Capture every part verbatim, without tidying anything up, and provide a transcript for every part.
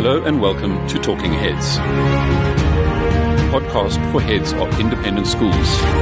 Hello and welcome to Talking Heads, a podcast for heads of independent schools.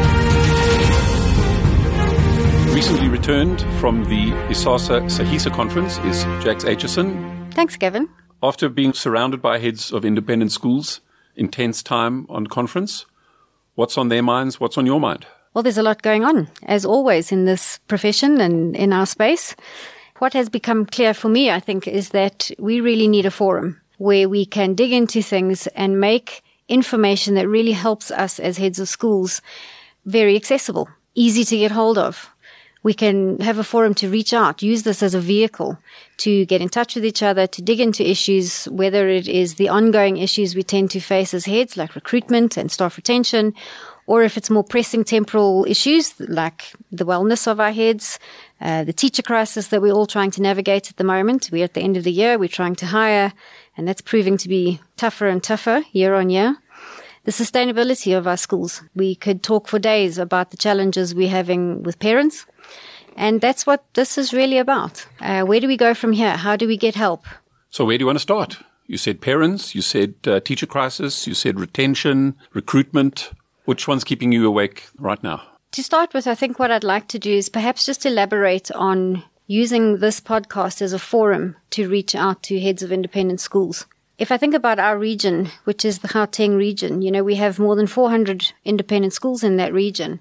Recently returned from the ISASA SAHISA conference is Jax Aitchison. Thanks, Gavin. After being surrounded by heads of independent schools, intense time on conference, what's on their minds? What's on your mind? Well, there's a lot going on, as always, in this profession and in our space. What has become clear for me, I think, is that we really need a forum where we can dig into things and make information that really helps us as heads of schools very accessible, easy to get hold of. We can have a forum to reach out, use this as a vehicle to get in touch with each other, to dig into issues, whether it is the ongoing issues we tend to face as heads, like recruitment and staff retention, or if it's more pressing temporal issues like the wellness of our heads, uh, the teacher crisis that we're all trying to navigate at the moment. We're at the end of the year, we're trying to hire, and that's proving to be tougher and tougher year on year. The sustainability of our schools. We could talk for days about the challenges we're having with parents, and that's what this is really about. Uh, where do we go from here? How do we get help? So where do you want to start? You said parents, you said uh, teacher crisis, you said retention, recruitment. Which one's keeping you awake right now? To start with, I think what I'd like to do is perhaps just elaborate on using this podcast as a forum to reach out to heads of independent schools. If I think about our region, which is the Gauteng region, you know, we have more than four hundred independent schools in that region.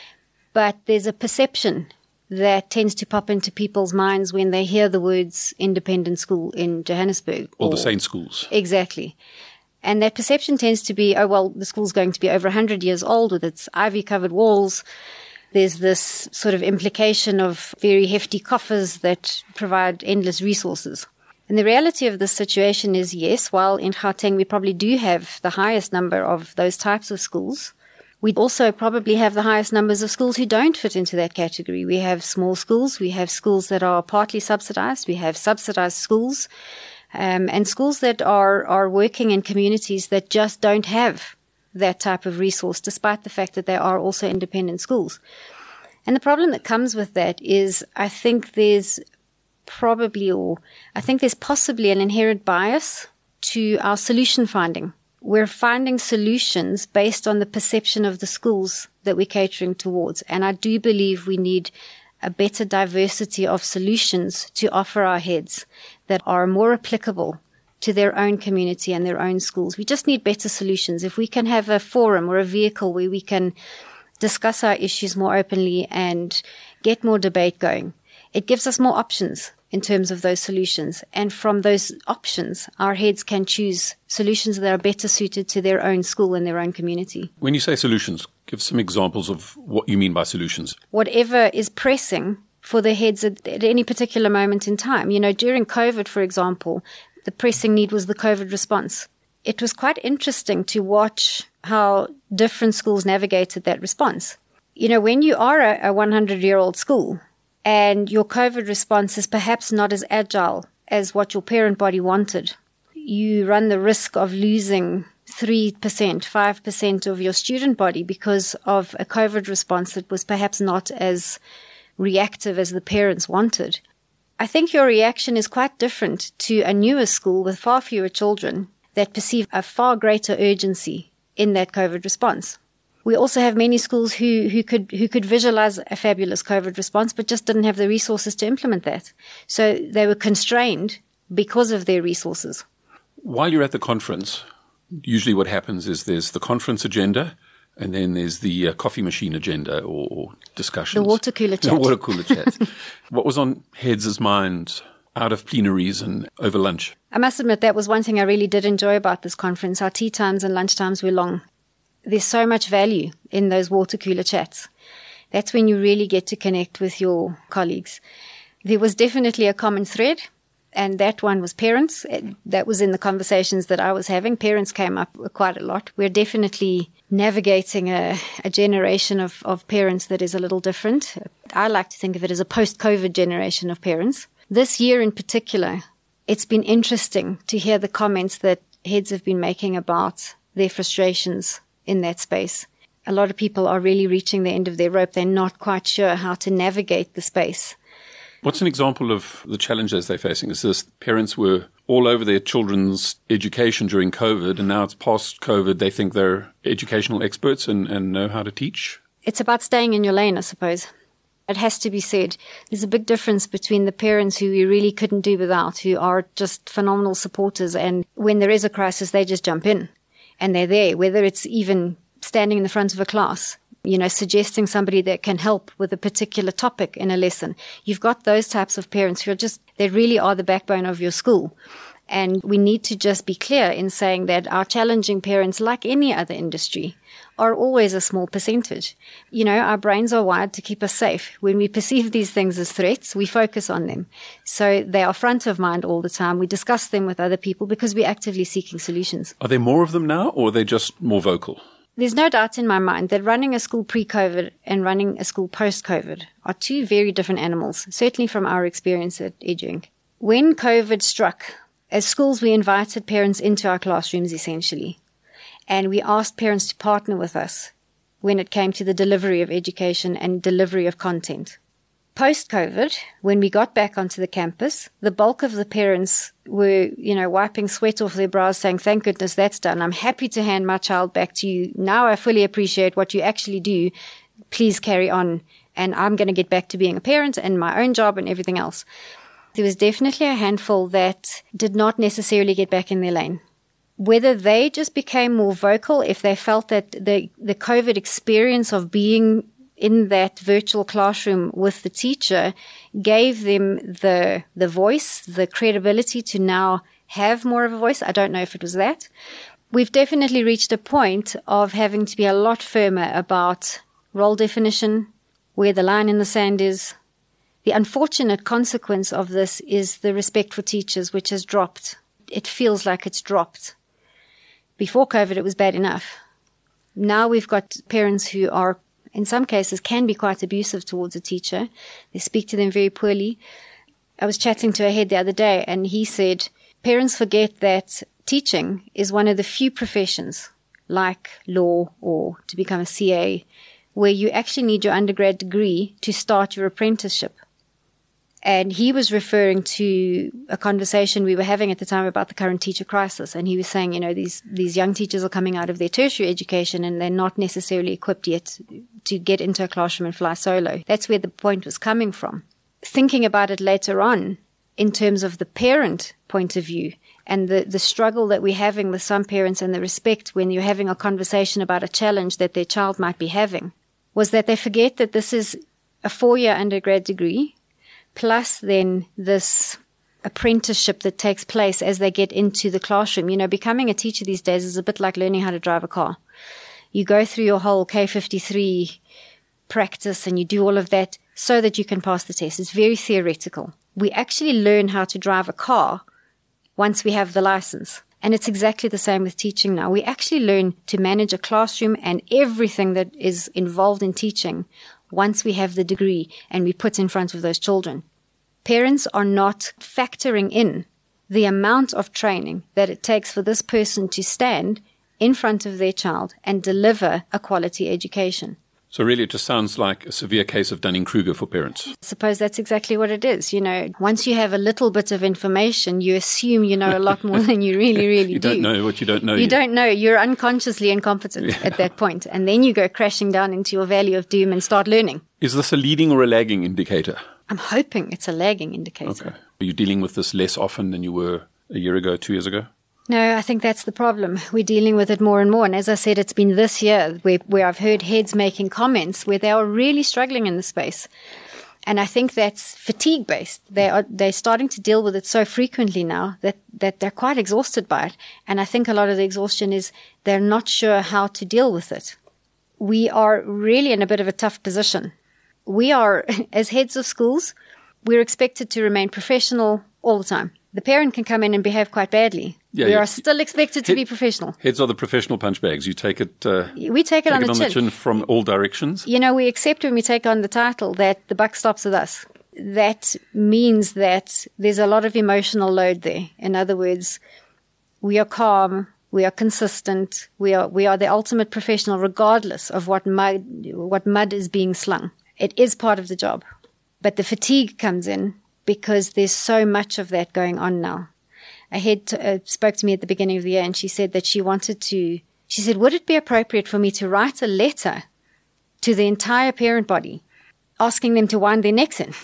But there's a perception that tends to pop into people's minds when they hear the words independent school in Johannesburg. All the same schools. Exactly. And that perception tends to be, oh, well, the school's going to be over one hundred years old with its ivy-covered walls. There's this sort of implication of very hefty coffers that provide endless resources. And the reality of this situation is, yes, while in Gauteng we probably do have the highest number of those types of schools, we also probably have the highest numbers of schools who don't fit into that category. We have small schools, we have schools that are partly subsidized, we have subsidized schools, Um, and schools that are, are working in communities that just don't have that type of resource, despite the fact that they are also independent schools. And the problem that comes with that is I think there's probably, or I think there's possibly an inherent bias to our solution finding. We're finding solutions based on the perception of the schools that we're catering towards. And I do believe we need a better diversity of solutions to offer our heads that are more applicable to their own community and their own schools. We just need better solutions. If we can have a forum or a vehicle where we can discuss our issues more openly and get more debate going, it gives us more options in terms of those solutions. And from those options, our heads can choose solutions that are better suited to their own school and their own community. When you say solutions, give some examples of what you mean by solutions. Whatever is pressing for the heads at, at any particular moment in time. You know, during COVID, for example, the pressing need was the COVID response. It was quite interesting to watch how different schools navigated that response. You know, when you are a, a hundred-year-old school and your COVID response is perhaps not as agile as what your parent body wanted, you run the risk of losing three percent, five percent of your student body because of a COVID response that was perhaps not as reactive as the parents wanted. I think your reaction is quite different to a newer school with far fewer children that perceive a far greater urgency in that COVID response. We also have many schools who, who could who could visualize a fabulous COVID response but just didn't have the resources to implement that. So they were constrained because of their resources. While you're at the conference, usually what happens is there's the conference agenda and then there's the uh, coffee machine agenda or, or discussions. The water cooler chat. The water cooler chat. What was on heads' minds out of plenaries and over lunch? I must admit that was one thing I really did enjoy about this conference. Our tea times and lunch times were long. There's so much value in those water cooler chats. That's when you really get to connect with your colleagues. There was definitely a common thread, and that one was parents. That was in the conversations that I was having. Parents came up quite a lot. We're definitely navigating a, a generation of, of parents that is a little different. I like to think of it as a post-COVID generation of parents. This year in particular, it's been interesting to hear the comments that heads have been making about their frustrations in that space. A lot of people are really reaching the end of their rope. They're not quite sure how to navigate the space. What's an example of the challenges they're facing? Is this parents were all over their children's education during COVID, and now it's post-COVID, they think they're educational experts and, and know how to teach? It's about staying in your lane, I suppose. It has to be said. There's a big difference between the parents who we really couldn't do without, who are just phenomenal supporters, and when there is a crisis, they just jump in. And they're there, whether it's even standing in the front of a class, you know, suggesting somebody that can help with a particular topic in a lesson. You've got those types of parents who are just, they really are the backbone of your school. And we need to just be clear in saying that our challenging parents, like any other industry, are always a small percentage. You know, our brains are wired to keep us safe. When we perceive these things as threats, we focus on them. So they are front of mind all the time. We discuss them with other people because we're actively seeking solutions. Are there more of them now, or are they just more vocal? There's no doubt in my mind that running a school pre-COVID and running a school post-COVID are two very different animals, certainly from our experience at EduInc. When COVID struck, as schools, we invited parents into our classrooms, essentially, and we asked parents to partner with us when it came to the delivery of education and delivery of content. Post-COVID, when we got back onto the campus, the bulk of the parents were, you know, wiping sweat off their brows saying, thank goodness that's done. I'm happy to hand my child back to you. Now I fully appreciate what you actually do. Please carry on. And I'm going to get back to being a parent and my own job and everything else. There was definitely a handful that did not necessarily get back in their lane. Whether they just became more vocal, if they felt that the, the COVID experience of being in that virtual classroom with the teacher gave them the the voice, the credibility to now have more of a voice. I don't know if it was that. We've definitely reached a point of having to be a lot firmer about role definition, where the line in the sand is. The unfortunate consequence of this is the respect for teachers, which has dropped. It feels like it's dropped. Before COVID, it was bad enough. Now we've got parents who are, in some cases, can be quite abusive towards a teacher. They speak to them very poorly. I was chatting to a head the other day, and he said, parents forget that teaching is one of the few professions, like law or to become a C A, where you actually need your undergrad degree to start your apprenticeship. And he was referring to a conversation we were having at the time about the current teacher crisis. And he was saying, you know, these, these young teachers are coming out of their tertiary education and they're not necessarily equipped yet to get into a classroom and fly solo. That's where the point was coming from. Thinking about it later on in terms of the parent point of view and the, the struggle that we're having with some parents and the respect when you're having a conversation about a challenge that their child might be having, was that they forget that this is a four-year undergrad degree plus then this apprenticeship that takes place as they get into the classroom. You know, becoming a teacher these days is a bit like learning how to drive a car. You go through your whole K fifty-three practice and you do all of that so that you can pass the test. It's very theoretical. We actually learn how to drive a car once we have the license. And it's exactly the same with teaching now. We actually learn to manage a classroom and everything that is involved in teaching once we have the degree and we put in front of those children. Parents are not factoring in the amount of training that it takes for this person to stand in front of their child and deliver a quality education. So really it just sounds like a severe case of Dunning-Kruger for parents. I suppose that's exactly what it is. You know, once you have a little bit of information, you assume you know a lot more than you really, really you do. You don't know what you don't know. You yet. don't know. You're unconsciously incompetent yeah. at that point. And then you go crashing down into your valley of doom and start learning. Is this a leading or a lagging indicator? I'm hoping it's a lagging indicator. Okay. Are you dealing with this less often than you were a year ago, two years ago? No, I think that's the problem. We're dealing with it more and more. And as I said, it's been this year where, where I've heard heads making comments where they are really struggling in the space. And I think that's fatigue-based. They are, they're starting to deal with it so frequently now that, that they're quite exhausted by it. And I think a lot of the exhaustion is they're not sure how to deal with it. We are really in a bit of a tough position. We are, as heads of schools, we're expected to remain professional all the time. The parent can come in and behave quite badly. Yeah, we yeah. are still expected to Head, be professional. Heads are the professional punch bags. You take it, uh, we take it, take on, it the, on chin. the chin from all directions. You know, we accept when we take on the title that the buck stops with us. That means that there's a lot of emotional load there. In other words, we are calm, we are consistent, we are we are the ultimate professional regardless of what mud, what mud is being slung. It is part of the job. But the fatigue comes in because there's so much of that going on now. A head t- uh, spoke to me at the beginning of the year, and she said that she wanted to, she said, would it be appropriate for me to write a letter to the entire parent body asking them to wind their necks in?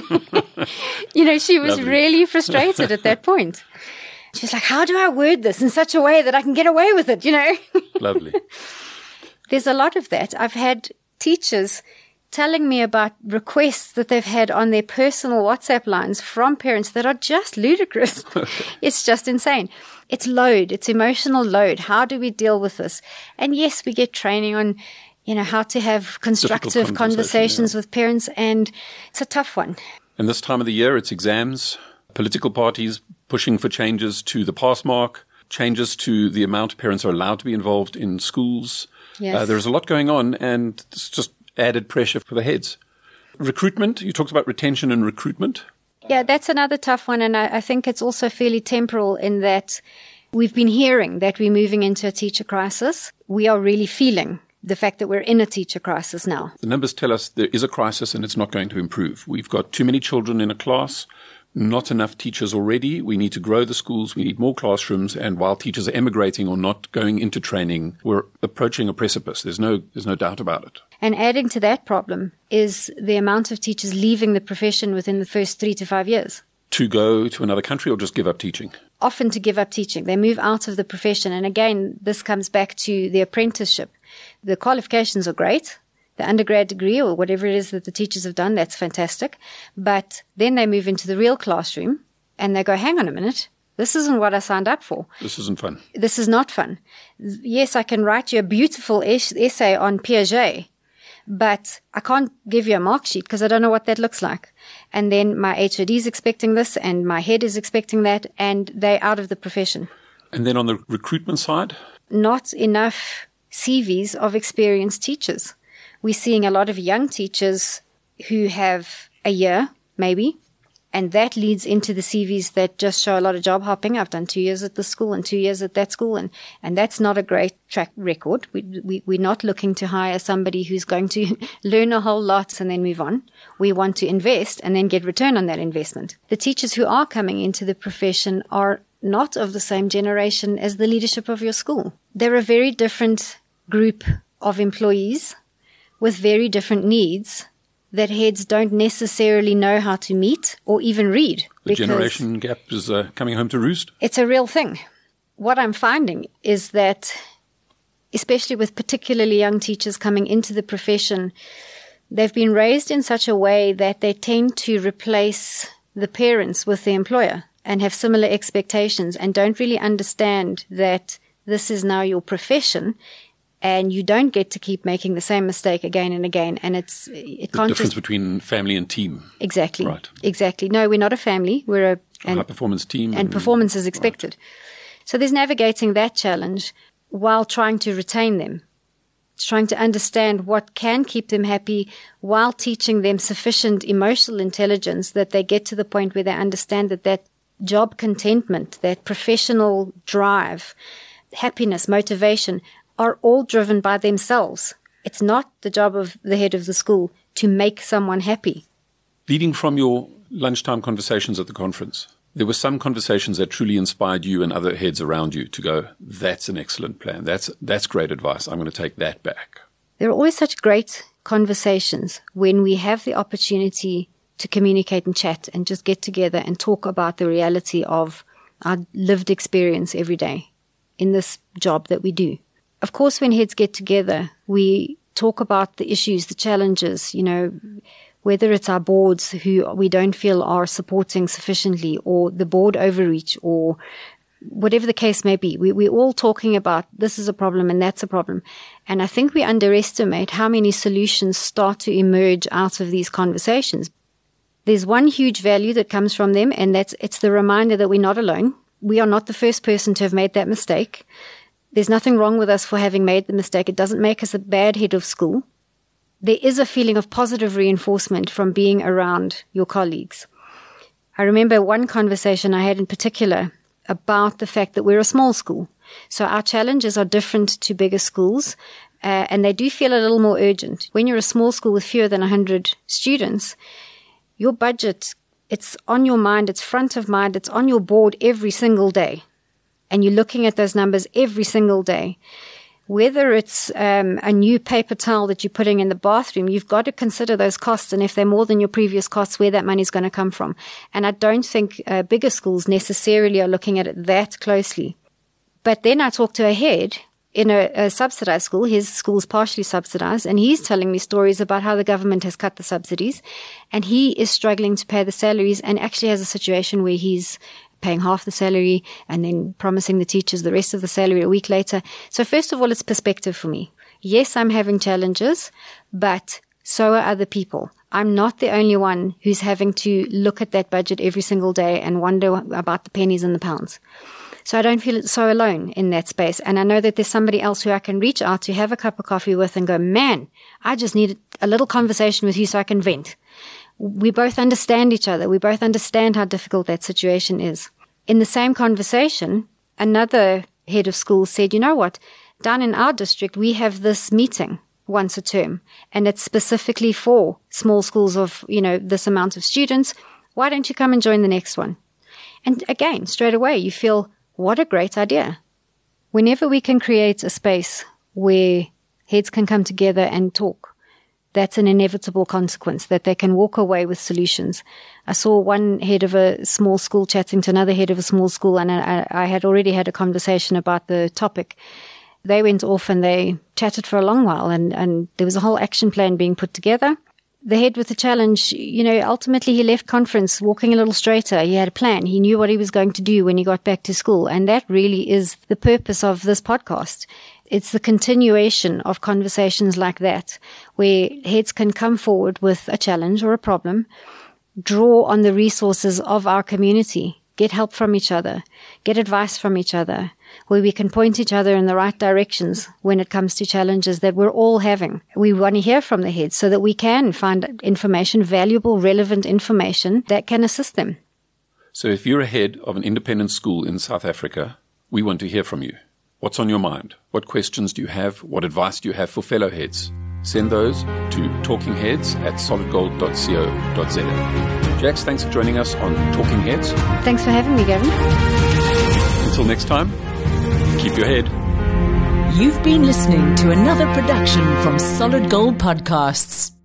You know, she was Lovely. Really frustrated at that point. She was like, how do I word this in such a way that I can get away with it, you know? Lovely. There's a lot of that. I've had teachers telling me about requests that they've had on their personal WhatsApp lines from parents that are just ludicrous. It's just insane. It's load. It's emotional load. How do we deal with this? And yes, we get training on, you know, how to have constructive conversation, conversations yeah. with parents, and it's a tough one. And this time of the year, it's exams, political parties pushing for changes to the pass mark, changes to the amount parents are allowed to be involved in schools. Yes. Uh, there's a lot going on, and it's just added pressure for the heads. Recruitment, you talked about retention and recruitment. Yeah, that's another tough one, and I, I think it's also fairly temporal in that we've been hearing that we're moving into a teacher crisis. We are really feeling the fact that we're in a teacher crisis now. The numbers tell us there is a crisis and it's not going to improve. We've got too many children in a class, not enough teachers already. We need to grow the schools. We need more classrooms. And while teachers are emigrating or not going into training, we're approaching a precipice. There's no, there's no doubt about it. And adding to that problem is the amount of teachers leaving the profession within the first three to five years. To go to another country or just give up teaching? Often to give up teaching. They move out of the profession. And again, this comes back to the apprenticeship. The qualifications are great. The undergrad degree or whatever it is that the teachers have done, that's fantastic. But then they move into the real classroom and they go, hang on a minute, this isn't what I signed up for. This isn't fun. This is not fun. Yes, I can write you a beautiful es- essay on Piaget, but I can't give you a mark sheet because I don't know what that looks like. And then my H O D is expecting this and my head is expecting that, and they're out of the profession. And then on the recruitment side? Not enough C Vs of experienced teachers. We're seeing a lot of young teachers who have a year, maybe, and that leads into the C Vs that just show a lot of job hopping. I've done two years at this school and two years at that school, and, and that's not a great track record. We, we, we're not looking to hire somebody who's going to learn a whole lot and then move on. We want to invest and then get return on that investment. The teachers who are coming into the profession are not of the same generation as the leadership of your school. They're a very different group of employees with very different needs that heads don't necessarily know how to meet or even read. The generation gap is uh, coming home to roost. It's a real thing. What I'm finding is that, especially with particularly young teachers coming into the profession, they've been raised in such a way that they tend to replace the parents with the employer and have similar expectations and don't really understand that this is now your profession. And you don't get to keep making the same mistake again and again. And it's, it The can't difference just, between family and team. exactly. Right. Exactly. No, we're not a family. We're a, A high-performance team. and performance is expected. Right. So there's navigating that challenge while trying to retain them. It's trying to understand what can keep them happy while teaching them sufficient emotional intelligence that they get to the point where they understand that that job contentment, that professional drive, happiness, motivation are all driven by themselves. It's not the job of the head of the school to make someone happy. Leading from your lunchtime conversations at the conference, there were some conversations that truly inspired you and other heads around you to go, that's an excellent plan. That's, that's great advice. I'm going to take that back. There are always such great conversations when we have the opportunity to communicate and chat and just get together and talk about the reality of our lived experience every day in this job that we do. Of course, when heads get together, we talk about the issues, the challenges, you know, whether it's our boards who we don't feel are supporting sufficiently, or the board overreach, or whatever the case may be. We, we're all talking about this is a problem and that's a problem. And I think we underestimate how many solutions start to emerge out of these conversations. There's one huge value that comes from them, and that's it's the reminder that we're not alone. We are not the first person to have made that mistake. There's nothing wrong with us for having made the mistake. It doesn't make us a bad head of school. There is a feeling of positive reinforcement from being around your colleagues. I remember one conversation I had in particular about the fact that we're a small school. So our challenges are different to bigger schools, uh, and they do feel a little more urgent. When you're a small school with fewer than one hundred students, your budget it's on your mind, it's front of mind, it's on your board every single day. And you're looking at those numbers every single day. Whether it's um, a new paper towel that you're putting in the bathroom, you've got to consider those costs, and if they're more than your previous costs, where that money is going to come from. And I don't think uh, bigger schools necessarily are looking at it that closely. But then I talked to a head in a, a subsidized school. His school's partially subsidized, and he's telling me stories about how the government has cut the subsidies, and he is struggling to pay the salaries, and actually has a situation where he's paying half the salary and then promising the teachers the rest of the salary a week later. So first of all, it's perspective for me. Yes, I'm having challenges, but so are other people. I'm not the only one who's having to look at that budget every single day and wonder about the pennies and the pounds. So I don't feel so alone in that space. And I know that there's somebody else who I can reach out to, have a cup of coffee with, and go, man, I just need a little conversation with you so I can vent. We both understand each other. We both understand how difficult that situation is. In the same conversation, another head of school said, you know what, down in our district, we have this meeting once a term, and it's specifically for small schools of, you know, this amount of students. Why don't you come and join the next one? And again, straight away, you feel, what a great idea. Whenever we can create a space where heads can come together and talk, that's an inevitable consequence, that they can walk away with solutions. I saw one head of a small school chatting to another head of a small school, and I, I had already had a conversation about the topic. They went off and they chatted for a long while, and, and there was a whole action plan being put together. The head with the challenge, you know, ultimately he left conference walking a little straighter. He had a plan. He knew what he was going to do when he got back to school. And that really is the purpose of this podcast. It's the continuation of conversations like that, where heads can come forward with a challenge or a problem, draw on the resources of our community, get help from each other, get advice from each other, where we can point each other in the right directions when it comes to challenges that we're all having. We want to hear from the heads so that we can find information, valuable, relevant information that can assist them. So if you're a head of an independent school in South Africa, we want to hear from you. What's on your mind? What questions do you have? What advice do you have for fellow heads? Send those to talkingheads at solid gold dot co dot za. Jax, thanks for joining us on Talking Heads. Thanks for having me, Gavin. Until next time, keep your head. You've been listening to another production from Solid Gold Podcasts.